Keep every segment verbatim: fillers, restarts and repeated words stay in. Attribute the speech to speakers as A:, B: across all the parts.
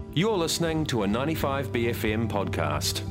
A: You're listening to a ninety-five B F M podcast.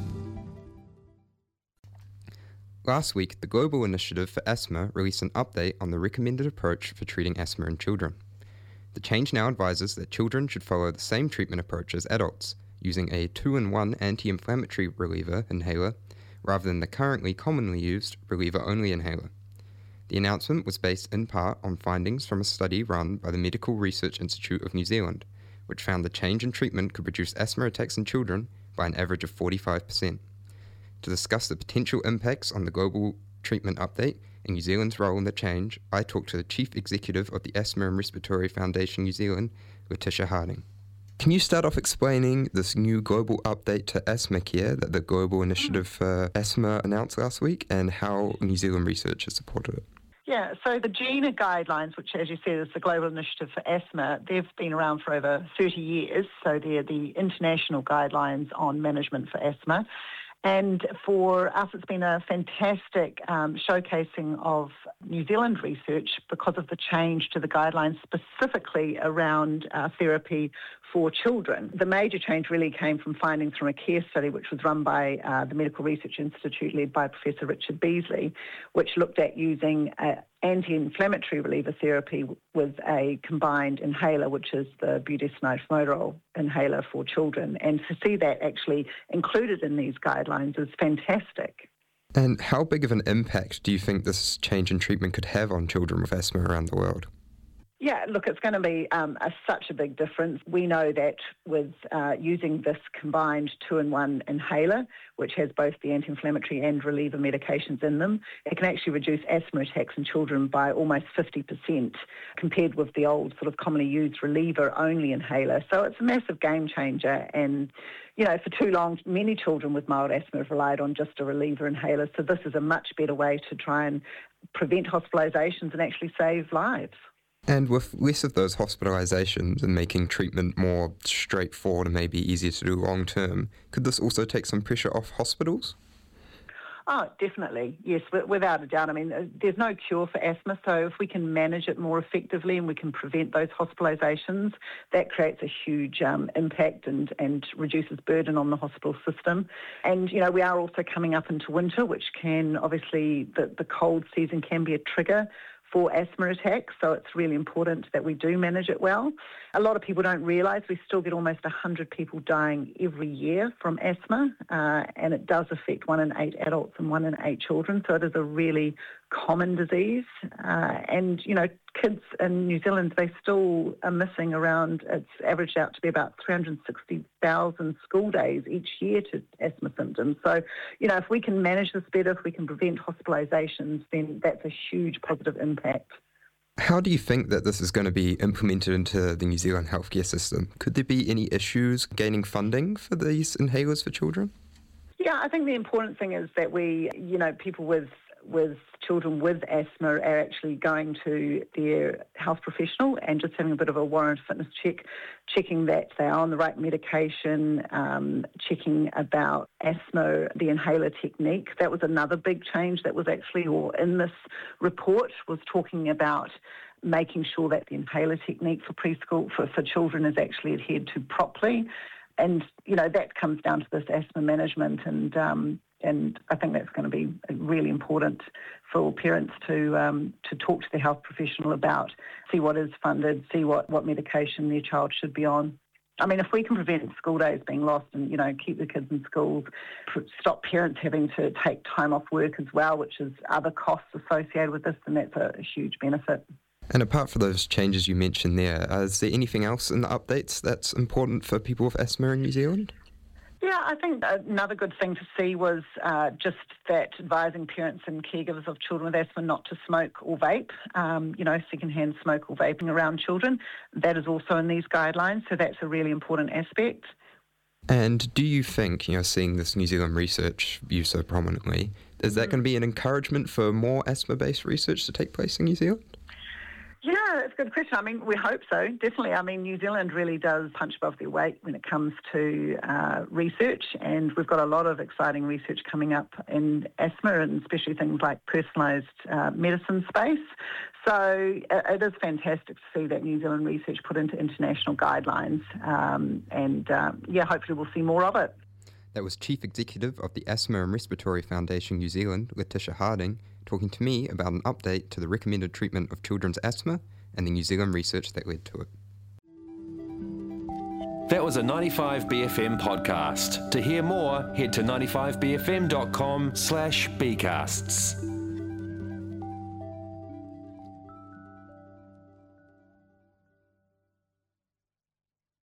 B: Last week, the Global Initiative for Asthma released an update on the recommended approach for treating asthma in children. The change now advises that children should follow the same treatment approach as adults, using a two-in-one anti-inflammatory reliever inhaler rather than the currently commonly used reliever-only inhaler. The announcement was based in part on findings from a study run by the Medical Research Institute of New Zealand, which found the change in treatment could reduce asthma attacks in children by an average of forty-five percent. To discuss the potential impacts on the global treatment update and New Zealand's role in the change, I talked to the Chief Executive of the Asthma and Respiratory Foundation New Zealand, Letitia Harding. Can you start off explaining this new global update to Asthma Care that the Global Initiative for Asthma announced last week and how New Zealand research has supported it?
C: Yeah, so the GINA guidelines, which as you said is the Global Initiative for Asthma, they've been around for over thirty years, so they're the international guidelines on management for asthma. And for us, it's been a fantastic um, showcasing of New Zealand research because of the change to the guidelines specifically around uh, therapy for children. The major change really came from findings from a CARE study which was run by uh, the Medical Research Institute led by Professor Richard Beasley, which looked at using uh, anti-inflammatory reliever therapy with a combined inhaler, which is the budesonide formoterol inhaler for children. And to see that actually included in these guidelines is fantastic.
B: And how big of an impact do you think this change in treatment could have on children with asthma around the world?
C: Yeah, look, it's going to be um, a, such a big difference. We know that with uh, using this combined two-in-one inhaler, which has both the anti-inflammatory and reliever medications in them, it can actually reduce asthma attacks in children by almost fifty percent compared with the old sort of commonly used reliever-only inhaler. So it's a massive game changer. And, you know, for too long, many children with mild asthma have relied on just a reliever inhaler. So this is a much better way to try and prevent hospitalisations and actually save lives.
B: And with less of those hospitalisations and making treatment more straightforward and maybe easier to do long term, could this also take some pressure off hospitals?
C: Oh, definitely. Yes, without a doubt. I mean, there's no cure for asthma, so if we can manage it more effectively and we can prevent those hospitalisations, that creates a huge um, impact and, and reduces burden on the hospital system. And, you know, we are also coming up into winter, which can obviously, the, the cold season can be a trigger for asthma attacks, so it's really important that we do manage it well. A lot of people don't realise we still get almost one hundred people dying every year from asthma, uh, and it does affect one in eight adults and one in eight children, so it is a really common disease. Uh, and, you know, kids in New Zealand, they still are missing around, it's averaged out to be about three hundred sixty thousand school days each year to asthma symptoms. So, you know, if we can manage this better, if we can prevent hospitalisations, then that's a huge positive impact.
B: How do you think that this is going to be implemented into the New Zealand healthcare system? Could there be any issues gaining funding for these inhalers for children?
C: Yeah, I think the important thing is that we, you know, people with with children with asthma are actually going to their health professional and just having a bit of a warrant fitness check, checking that they are on the right medication, um, checking about asthma, the inhaler technique. That was another big change that was actually, or in this report, was talking about making sure that the inhaler technique for preschool, for, for children is actually adhered to properly. And, you know, that comes down to this asthma management and um, And I think that's going to be really important for parents to um, to talk to their health professional about, see what is funded, see what, what medication their child should be on. I mean, if we can prevent school days being lost and, you know, keep the kids in schools, stop parents having to take time off work as well, which is other costs associated with this, then that's a, a huge benefit.
B: And apart from those changes you mentioned there, is there anything else in the updates that's important for people with asthma in New Zealand?
C: Yeah, I think another good thing to see was uh, just that advising parents and caregivers of children with asthma not to smoke or vape, um, you know, secondhand smoke or vaping around children. That is also in these guidelines, so that's a really important aspect.
B: And do you think, you know, seeing this New Zealand research used so prominently, is that mm. going to be an encouragement for more asthma-based research to take place in New Zealand?
C: Yeah, it's a good question. I mean, we hope so, definitely. I mean, New Zealand really does punch above their weight when it comes to uh, research, and we've got a lot of exciting research coming up in asthma, and especially things like personalised uh, medicine space. So it is fantastic to see that New Zealand research put into international guidelines, um, and um, yeah, hopefully we'll see more of it.
B: That was Chief Executive of the Asthma and Respiratory Foundation New Zealand, Letitia Harding, talking to me about an update to the recommended treatment of children's asthma and the New Zealand research that led to it.
A: That was a ninety-five B F M podcast. To hear more, head to ninety-five b f m dot com slash bcasts.